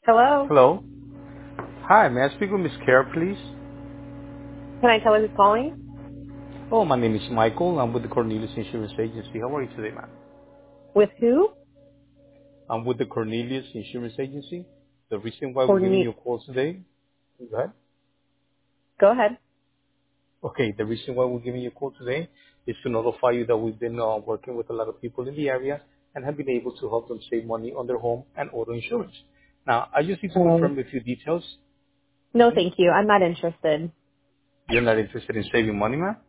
Hello? Hello. Hi, may I speak with Miss Care, please? Can I tell her who's calling? Oh, my name is Michael. I'm with the Cornelius Insurance Agency. How are you today, ma'am? With who? I'm with the Cornelius Insurance Agency. The reason why we're giving you Corny. a call today, go ahead. Go ahead. Okay, the reason why we're giving you a call today is to notify you that we've been working with a lot of people in the area and have been able to help them save money on their home and auto insurance. Now, I just need to confirm a few details. No, thank you. I'm not interested. You're not interested in saving money, ma'am?